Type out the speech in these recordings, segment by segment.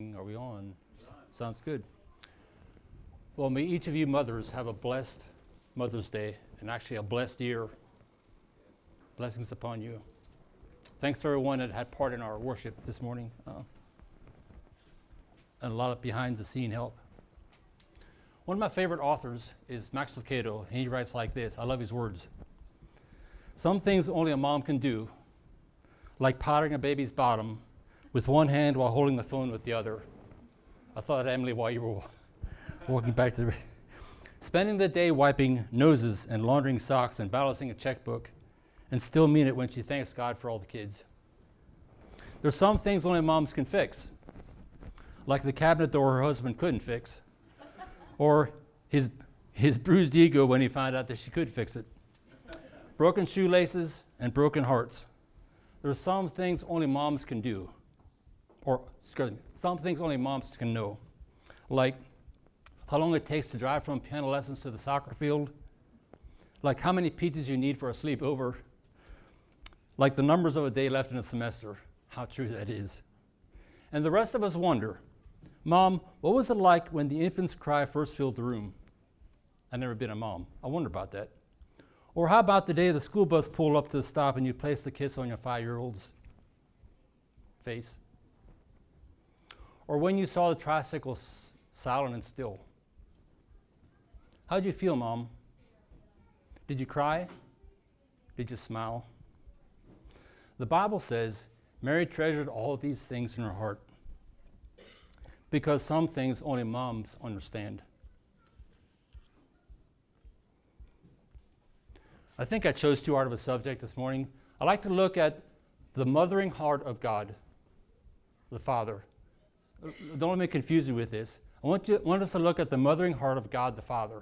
Are we on? Sounds good. Well, may each of you mothers have a blessed Mother's Day and actually a blessed year. Blessings upon you. Thanks to everyone that had part in our worship this morning. And a lot of behind the scene help. One of my favorite authors is Max Lucado, and he writes like this. I love his words. Some things only a mom can do, like powdering a baby's bottom with one hand while holding the phone with the other. I thought, Emily, while you were walking back to the... Spending the day wiping noses and laundering socks and balancing a checkbook, and still mean it when she thanks God for all the kids. There's some things only moms can fix, like the cabinet door her husband couldn't fix, or his bruised ego when he found out that she could fix it. Broken shoelaces and broken hearts. There's some things only moms can do, or excuse me, some things only moms can know, like how long it takes to drive from piano lessons to the soccer field, like how many pizzas you need for a sleepover, like the numbers of a day left in a semester, how true that is. And the rest of us wonder, Mom, what was it like when the infant's cry first filled the room? I've never been a mom. I wonder about that. Or how about the day the school bus pulled up to the stop and you placed the kiss on your 5-year-old's face? Or when you saw the tricycle silent and still? How did you feel, Mom? Did you cry? Did you smile? The Bible says Mary treasured all these things in her heart because some things only moms understand. I think I chose too hard of a subject this morning. I like to look at the mothering heart of God, the Father. Don't let me confuse you with this. I want us to look at the mothering heart of God, the Father.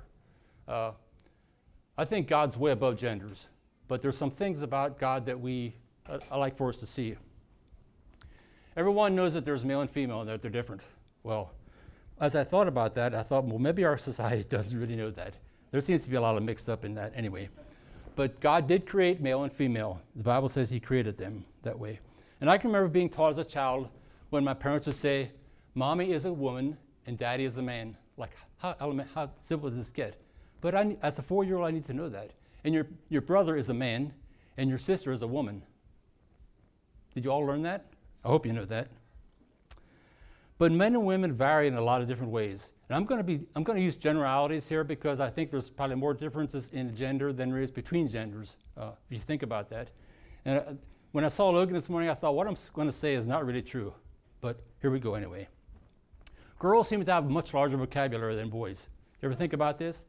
I think God's way above genders, but there's some things about God that I like for us to see. Everyone knows that there's male and female and that they're different. Well, as I thought about that, I thought, well, maybe our society doesn't really know that. There seems to be a lot of mixed up in that anyway. But God did create male and female. The Bible says he created them that way. And I can remember being taught as a child when my parents would say, Mommy is a woman and Daddy is a man. Like, how simple does this get? But as a 4-year-old, I need to know that. And your brother is a man and your sister is a woman. Did you all learn that? I hope you know that. But men and women vary in a lot of different ways. And I'm going to use generalities here because I think there's probably more differences in gender than there is between genders, if you think about that. And when I saw Logan this morning, I thought what I'm going to say is not really true. But here we go anyway. Girls seem to have a much larger vocabulary than boys. You ever think about this?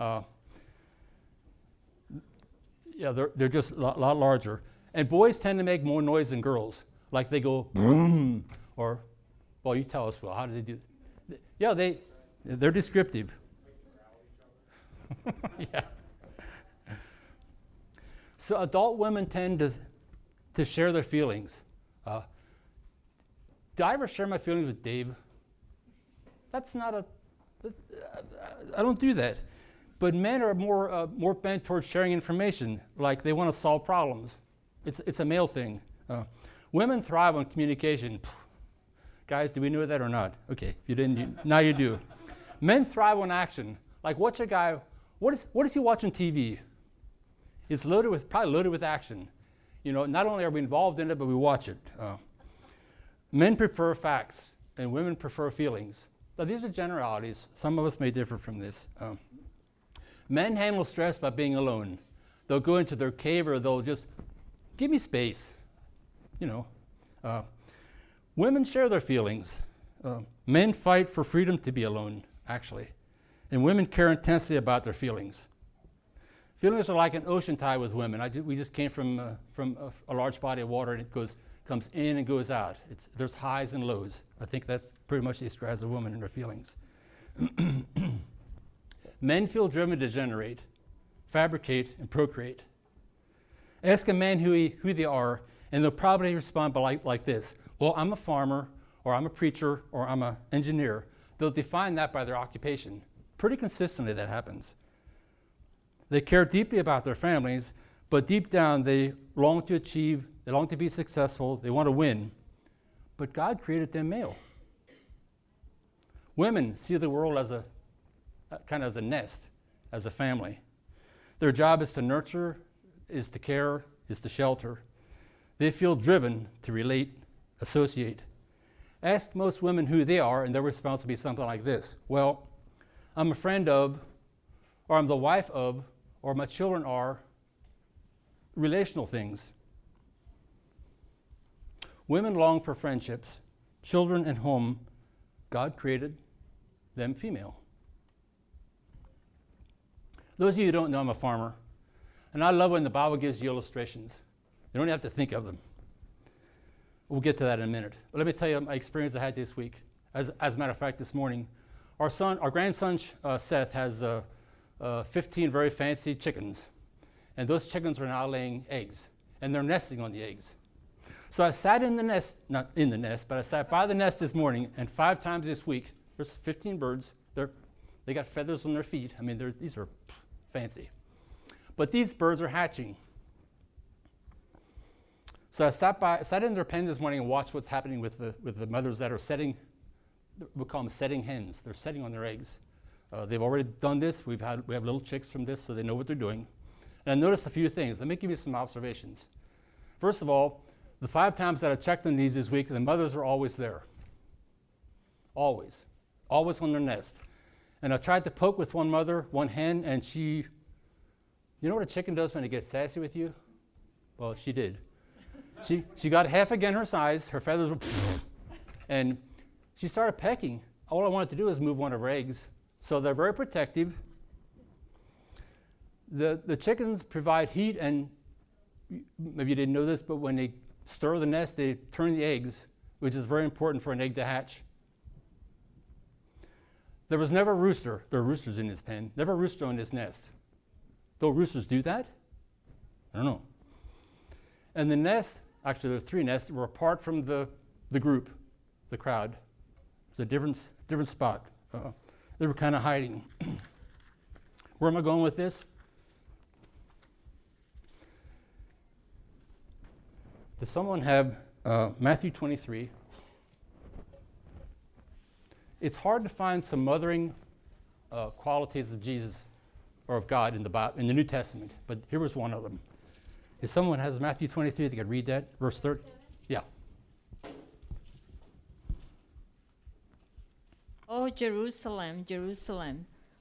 Yeah, they're just a lot larger. And boys tend to make more noise than girls. Like they go, boom, or, well, you tell us, well, how do they do? Yeah, they're descriptive. Yeah. So adult women tend to share their feelings. Did I ever share my feelings with Dave? That's not I don't do that. But men are more bent towards sharing information, like they want to solve problems. It's a male thing. Women thrive on communication. Guys, do we know that or not? Okay, if you didn't, now you do. Men thrive on action. Like, watch a guy, what is he watching TV? It's probably loaded with action. You know, not only are we involved in it, but we watch it. Men prefer facts, and women prefer feelings. Now, these are generalities. Some of us may differ from this. Men handle stress by being alone. They'll go into their cave or they'll just, give me space. You know. Women share their feelings. Men fight for freedom to be alone, actually. And women care intensely about their feelings. Feelings are like an ocean tide with women. We just came from a large body of water, and it comes in and goes out. There's highs and lows. I think that's pretty much describes a woman and her feelings. Men feel driven to generate, fabricate, and procreate. Ask a man who they are, and they'll probably respond like this. Well, I'm a farmer, or I'm a preacher, or I'm an engineer. They'll define that by their occupation. Pretty consistently that happens. They care deeply about their families, but deep down they long to achieve, they long to be successful, they want to win. But God created them male. Women see the world as a kind of as a nest, as a family. Their job is to nurture, is to care, is to shelter. They feel driven to relate, associate. Ask most women who they are, and their response will be something like this. Well, I'm a friend of, or I'm the wife of, or my children are relational things. Women long for friendships, children, and home. God created them female. Those of you who don't know, I'm a farmer. And I love when the Bible gives you illustrations. You don't have to think of them. We'll get to that in a minute. But let me tell you my experience I had this week. As a matter of fact, this morning, our grandson Seth has 15 very fancy chickens. And those chickens are now laying eggs. And they're nesting on the eggs. So I sat in the nest, not in the nest, but I sat by the nest this morning, and 5 times this week, there's 15 birds. They got feathers on their feet. I mean, these are fancy. But these birds are hatching. So I sat in their pen this morning and watched what's happening with the mothers that are setting, we call them setting hens. They're setting on their eggs. They've already done this. We have little chicks from this, so they know what they're doing. And I noticed a few things. Let me give you some observations. First of all, the 5 times that I checked on these this week, the mothers are always there. Always. Always on their nest. And I tried to poke with one mother, one hen, and you know what a chicken does when it gets sassy with you? Well, she did. She got half again her size, her feathers were, and she started pecking. All I wanted to do was move one of her eggs. So they're very protective. The chickens provide heat, and maybe you didn't know this, but when they stir the nest, they turn the eggs, which is very important for an egg to hatch. There was never a rooster. There are roosters in this pen. Never a rooster on this nest. Though roosters do that? I don't know. And the nest, actually there are 3 nests, were apart from the group, the crowd. It's a different spot. They were kind of hiding. Where am I going with this? Does someone have Matthew 23? It's hard to find some mothering qualities of Jesus or of God in the Bible, in the New Testament, but here was one of them. If someone has Matthew 23, they could read that, verse 30. Yeah. Oh, Jerusalem, Jerusalem,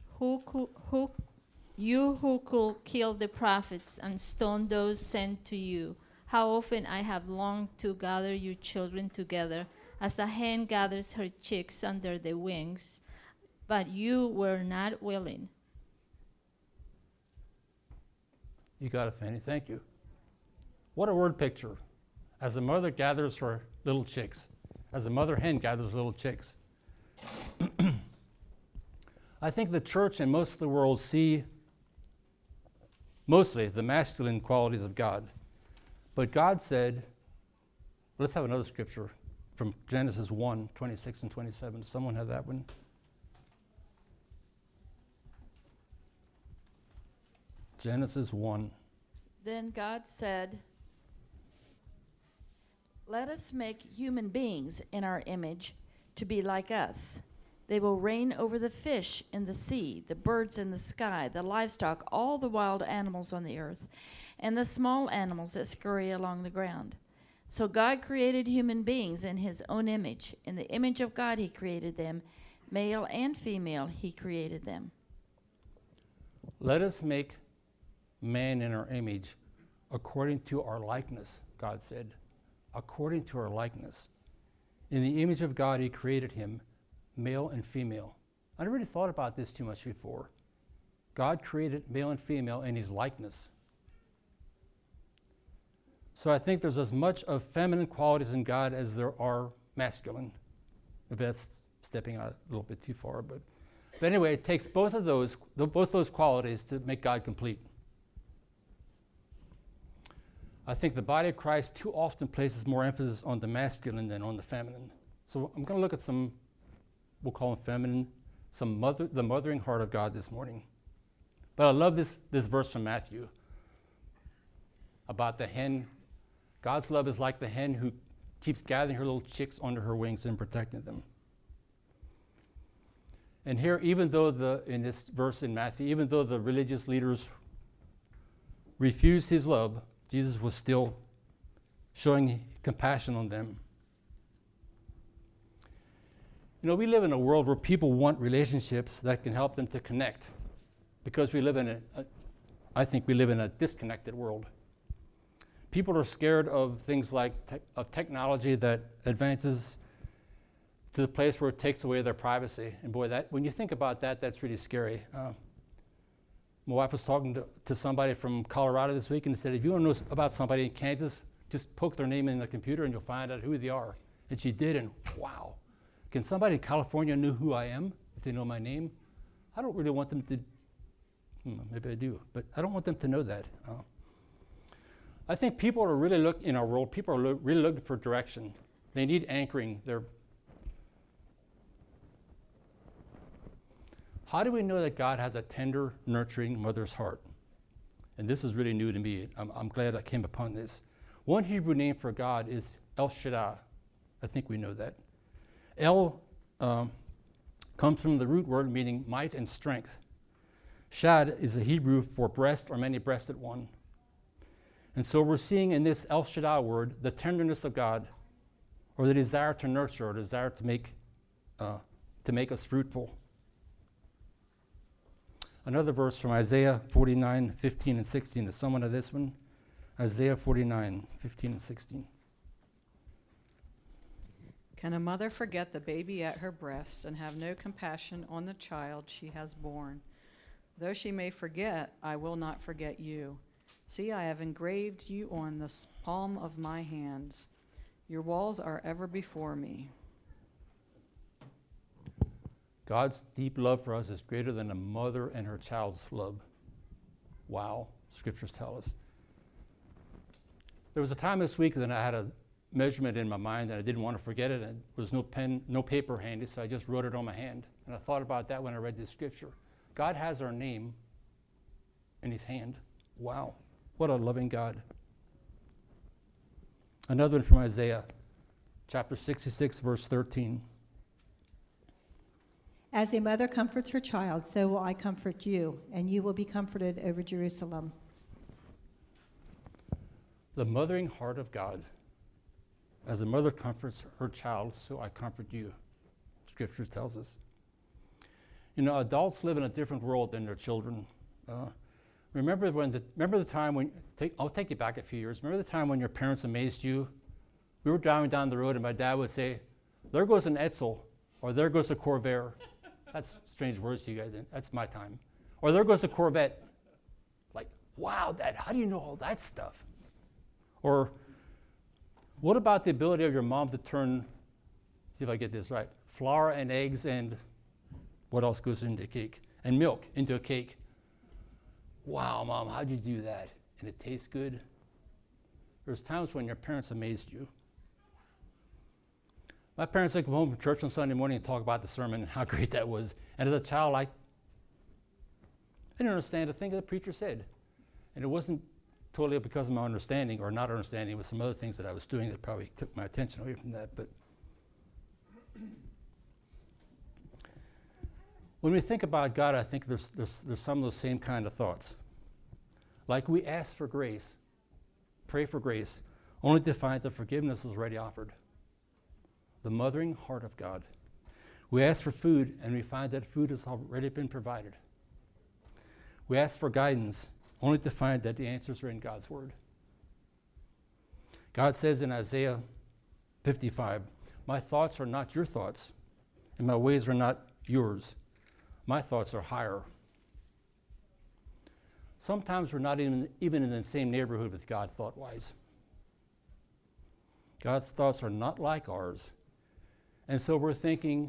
you who could kill the prophets and stone those sent to you, how often I have longed to gather your children together, as a hen gathers her chicks under the wings, but you were not willing. You got it, Fanny. Thank you. What a word picture. As a mother gathers her little chicks, as a mother hen gathers little chicks. I think the church and most of the world see mostly the masculine qualities of God. But God said, let's have another scripture from Genesis 1, 26 and 27. Does someone have that one? Genesis 1. Then God said, "Let us make human beings in our image to be like us. They will reign over the fish in the sea, the birds in the sky, the livestock, all the wild animals on the earth, and the small animals that scurry along the ground." So God created human beings in his own image. In the image of God he created them. Male and female he created them. Let us make man in our image according to our likeness, God said. According to our likeness. In the image of God he created him, male and female. I never really thought about this too much before. God created male and female in his likeness. So I think there's as much of feminine qualities in God as there are masculine. Maybe that's stepping out a little bit too far, but anyway, it takes both those qualities to make God complete. I think the body of Christ too often places more emphasis on the masculine than on the feminine. So I'm going to look at some, we'll call them feminine, the mothering heart of God this morning. But I love this verse from Matthew about the hen. God's love is like the hen who keeps gathering her little chicks under her wings and protecting them. And here, even though in this verse in Matthew, even though the religious leaders refused his love, Jesus was still showing compassion on them. You know, we live in a world where people want relationships that can help them to connect, because we live in I think we live in a disconnected world. People are scared of things like of technology that advances to the place where it takes away their privacy. And boy, that when you think about that, that's really scary. My wife was talking to somebody from Colorado this week and said, if you want to know about somebody in Kansas, just poke their name in the computer and you'll find out who they are. And she did, and wow. Can somebody in California know who I am if they know my name? I don't really want them to, maybe I do, but I don't want them to know that. I think people are really in our world, people are really looking for direction. They need anchoring. How do we know that God has a tender, nurturing mother's heart? And this is really new to me. I'm glad I came upon this. One Hebrew name for God is El Shaddai. I think we know that. El comes from the root word meaning might and strength. Shad is a Hebrew for breast or many-breasted one. And so we're seeing in this El Shaddai word the tenderness of God, or the desire to nurture, or desire to make us fruitful. Another verse from Isaiah 49, 15 and 16 is someone of this one. Isaiah 49, 15 and 16. Can a mother forget the baby at her breast and have no compassion on the child she has borne? Though she may forget, I will not forget you. See, I have engraved you on the palm of my hands. Your walls are ever before me. God's deep love for us is greater than a mother and her child's love. Wow, scriptures tell us. There was a time this week that I had a measurement in my mind and I didn't want to forget it, and there was no pen, no paper handy, so I just wrote it on my hand. And I thought about that when I read this scripture. God has our name in his hand. Wow, what a loving God. Another one from Isaiah, chapter 66, verse 13. As a mother comforts her child, so will I comfort you, and you will be comforted over Jerusalem. The mothering heart of God. As a mother comforts her child, so I comfort you. Scripture tells us. You know, adults live in a different world than their children. Remember the time when, I'll take you back a few years. Remember the time when your parents amazed you? We were driving down the road and my dad would say, there goes an Edsel, or there goes a Corvair. That's strange words to you guys. That's my time. Or there goes a Corvette. Like, wow, Dad, how do you know all that stuff? Or what about the ability of your mom to turn, see if I get this right, flour and eggs and what else goes into a cake? And milk into a cake. Wow, Mom, how'd you do that? And it tastes good? There's times when your parents amazed you. My parents would come home from church on Sunday morning and talk about the sermon and how great that was. And as a child, I didn't understand a thing that the preacher said. And it wasn't totally because of my understanding or not understanding. It was some other things that I was doing that probably took my attention away from that. But when we think about God, I think there's some of those same kind of thoughts. Like we ask for grace, pray for grace, only to find that forgiveness is already offered. The mothering heart of God. We ask for food and we find that food has already been provided. We ask for guidance only to find that the answers are in God's word. God says in Isaiah 55, my thoughts are not your thoughts and my ways are not yours. My thoughts are higher. Sometimes we're not even in the same neighborhood with God thought-wise. God's thoughts are not like ours. And so we're thinking,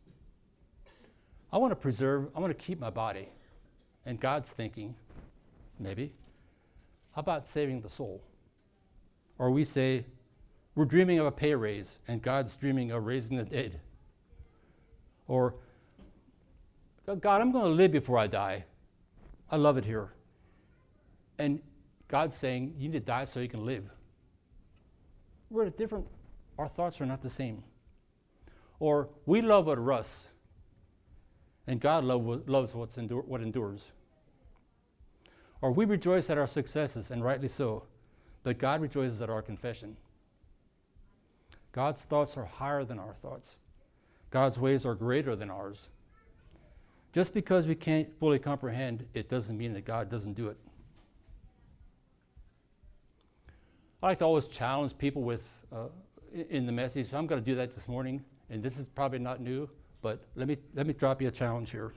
I want to keep my body. And God's thinking, maybe, how about saving the soul? Or we say, we're dreaming of a pay raise, and God's dreaming of raising the dead. Or, God, I'm going to live before I die. I love it here. And God's saying, you need to die so you can live. We're at different, our thoughts are not the same. Or we love what Russ, and God loves what endures. Or we rejoice at our successes, and rightly so, but God rejoices at our confession. God's thoughts are higher than our thoughts. God's ways are greater than ours. Just because we can't fully comprehend, it doesn't mean that God doesn't do it. I like to always challenge people with in the message. So I'm going to do that this morning, and this is probably not new, but let me drop you a challenge here.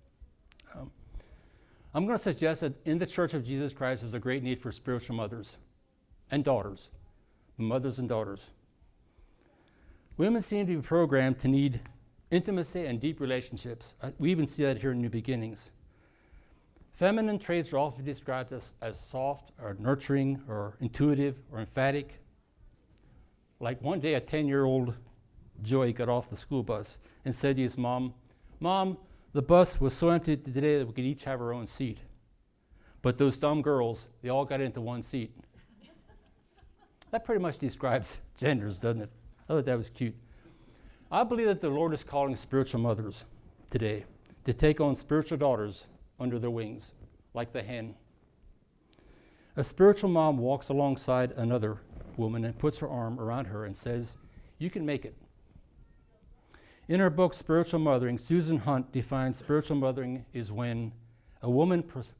I'm going to suggest that in the Church of Jesus Christ, there's a great need for spiritual mothers and daughters, mothers and daughters. Women seem to be programmed to need intimacy and deep relationships. We even see that here in New Beginnings. Feminine traits are often described as soft or nurturing or intuitive or emphatic. Like one day, a 10-year-old Joey got off the school bus and said to his mom, "Mom, the bus was so empty today that we could each have our own seat. But those dumb girls, they all got into one seat." That pretty much describes genders, doesn't it? I thought that was cute. I believe that the Lord is calling spiritual mothers today to take on spiritual daughters under their wings, like the hen. A spiritual mom walks alongside another woman and puts her arm around her and says, "You can make it." In her book, Spiritual Mothering, Susan Hunt defines spiritual mothering is when a woman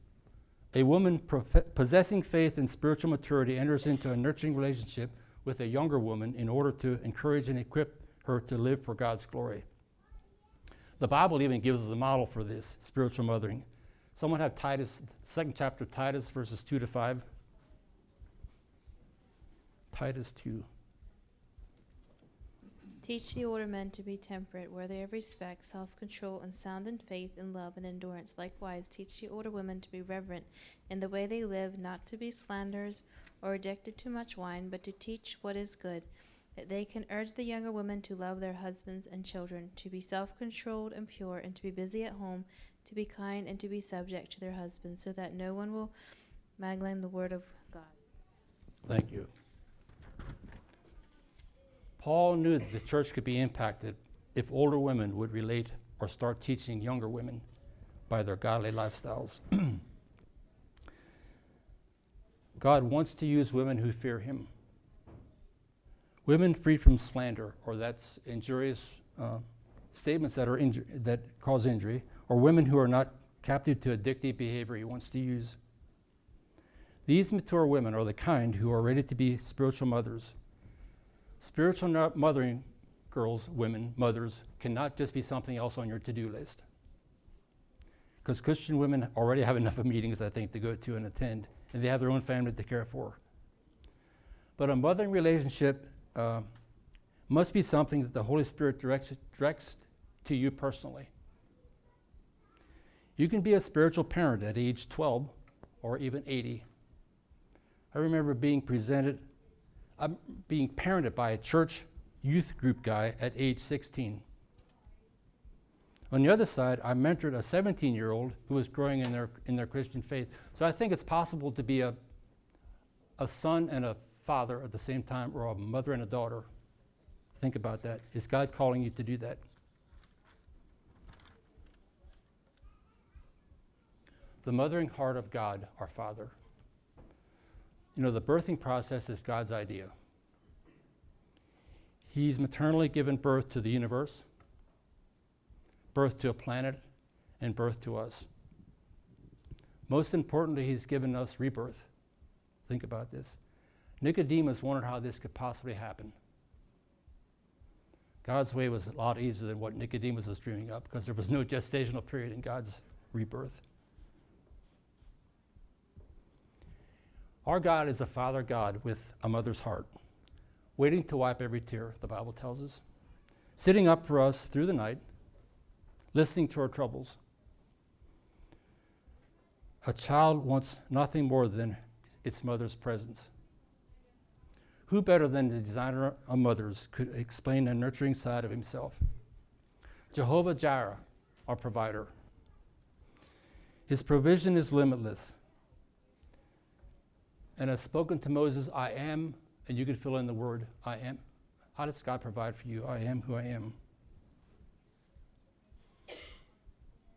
possessing faith and spiritual maturity enters into a nurturing relationship with a younger woman in order to encourage and equip her to live for God's glory. The Bible even gives us a model for this spiritual mothering. Someone have Titus, 2nd chapter of Titus, verses 2 to 5. Titus 2. Teach the older men to be temperate, worthy of respect, self-control, and sound in faith, in love, and endurance. Likewise, teach the older women to be reverent in the way they live, not to be slanderers or addicted to much wine, but to teach what is good, that they can urge the younger women to love their husbands and children, to be self-controlled and pure, and to be busy at home, to be kind, and to be subject to their husbands, so that no one will malign the word of God. Thank you. Paul knew that the church could be impacted if older women would relate or start teaching younger women by their godly lifestyles. God wants to use women who fear him. Women free from slander, or that's injurious statements that cause injury, or women who are not captive to addictive behavior he wants to use. These mature women are the kind who are ready to be spiritual mothers. Spiritual mothering girls, women, mothers, cannot just be something else on your to-do list. Because Christian women already have enough of meetings, I think, to go to and attend, and they have their own family to care for. But a mothering relationship must be something that the Holy Spirit directs to you personally. You can be a spiritual parent at age 12 or even 80. I remember being parented by a church youth group guy at age 16. On the other side, I mentored a 17-year-old who was growing in their Christian faith. So I think it's possible to be a son and a father at the same time, or a mother and a daughter. Think about that. Is God calling you to do that? The mothering heart of God, our Father. You know, the birthing process is God's idea. He's maternally given birth to the universe, birth to a planet, and birth to us. Most importantly, he's given us rebirth. Think about this. Nicodemus wondered how this could possibly happen. God's way was a lot easier than what Nicodemus was dreaming up, because there was no gestational period in God's rebirth. Our God is a father God with a mother's heart, waiting to wipe every tear, the Bible tells us, sitting up for us through the night, listening to our troubles. A child wants nothing more than its mother's presence. Who better than the designer of mothers could explain the nurturing side of himself? Jehovah Jireh, our provider. His provision is limitless. And as spoken to Moses, I am, and you can fill in the word I am. How does God provide for you? I am who I am.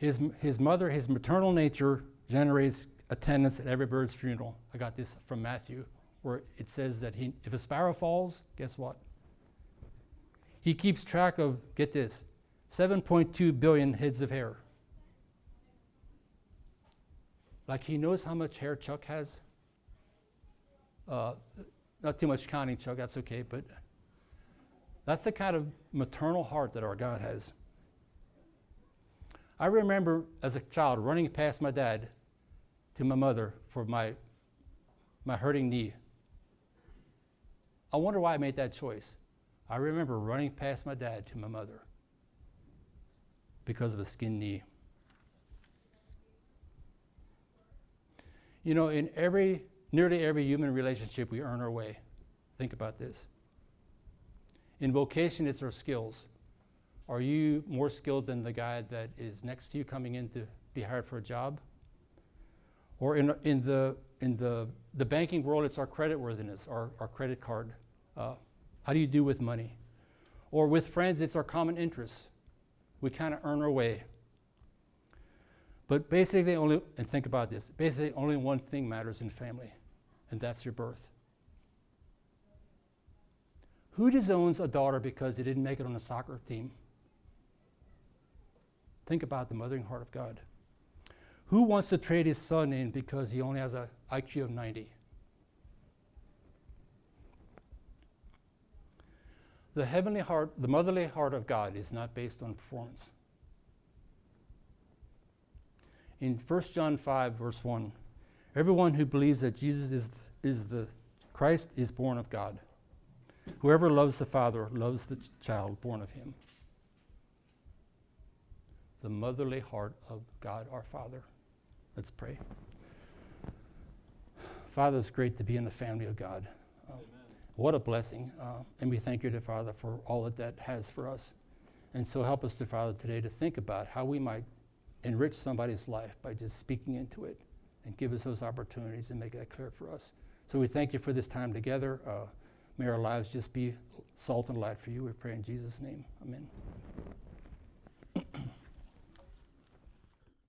His mother, his maternal nature generates attendance at every bird's funeral. I got this from Matthew, where it says that if a sparrow falls, guess what? He keeps track of, get this, 7.2 billion heads of hair. Like he knows how much hair Chuck has. Not too much counting, Chuck, that's okay, but that's the kind of maternal heart that our God has. I remember as a child running past my dad to my mother for my hurting knee. I wonder why I made that choice. I remember running past my dad to my mother because of a skinned knee. You know, in nearly every human relationship, we earn our way. Think about this. In vocation, it's our skills. Are you more skilled than the guy that is next to you coming in to be hired for a job? Or in the banking world, it's our creditworthiness, our credit card. How do you do with money? Or with friends, it's our common interests. We kind of earn our way. But basically and think about this, basically only one thing matters in family, and that's your birth. Who disowns a daughter because they didn't make it on a soccer team? Think about the mothering heart of God. Who wants to trade his son in because he only has an IQ of 90? The heavenly heart, the motherly heart of God is not based on performance. In 1 John 5, verse 1, everyone who believes that Jesus is the Christ is born of God. Whoever loves the Father loves the child born of him. The motherly heart of God our Father. Let's pray. Father, it's great to be in the family of God. What a blessing. And we thank you, dear Father, for all that has for us. And so help us, dear Father, today to think about how we might enrich somebody's life by just speaking into it, and give us those opportunities and make that clear for us. So we thank you for this time together. May our lives just be salt and light for you. We pray in Jesus' name. Amen.